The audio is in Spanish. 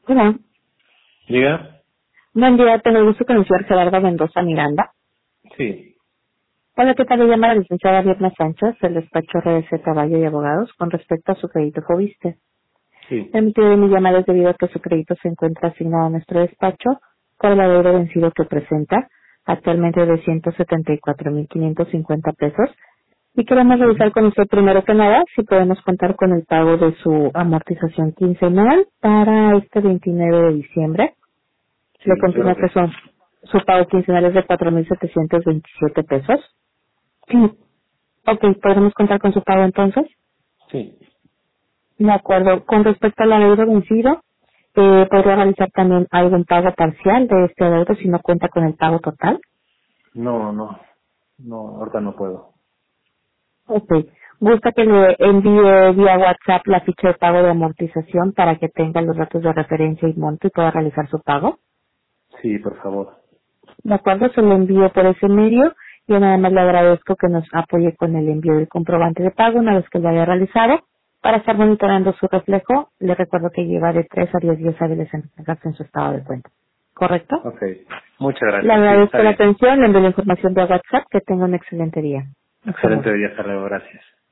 Hola. ¿Diga? Buen día, tengo el gusto con el señor Gerardo Mendoza Miranda. Sí, Hola, ¿qué tal? Le llama la licenciada Vierna Sánchez del despacho RDC Caballo y Abogados con respecto a su crédito Fobiste. sí. El motivo de mi llamada es debido a que su crédito se encuentra asignado a nuestro despacho por el adeudo vencido que presenta, actualmente de 174,550 pesos, y queremos revisar Ujú. con usted primero que nada si podemos contar con el pago de su amortización quincenal para este 29 de diciembre. Le Sí, claro confirmo que que sí. su pago quincenal es de 4,727 pesos. Sí. Ok, ¿podremos contar con su pago entonces? Sí. De acuerdo. Con respecto al adeudo vencido, ¿podría realizar también algún pago parcial de este adeudo si no cuenta con el pago total? No, no. No, ahorita no puedo. Ok. ¿Gusta que le envíe vía WhatsApp la ficha de pago de amortización para que tenga los datos de referencia y monto y pueda realizar su pago? Sí, por favor. De acuerdo, se lo envío por ese medio. Yo nada más le agradezco que nos apoye con el envío del comprobante de pago una vez que lo haya realizado. Para estar monitoreando su reflejo, le recuerdo que lleva de 3 a 10 días hábiles en entregarse en su estado de cuenta. ¿Correcto? Ok. Muchas Le gracias. Sí, está agradezco la bien. atención, le envío la información de WhatsApp. Que tenga un excelente día. Hasta luego. Excelente día. Hasta luego. Gracias.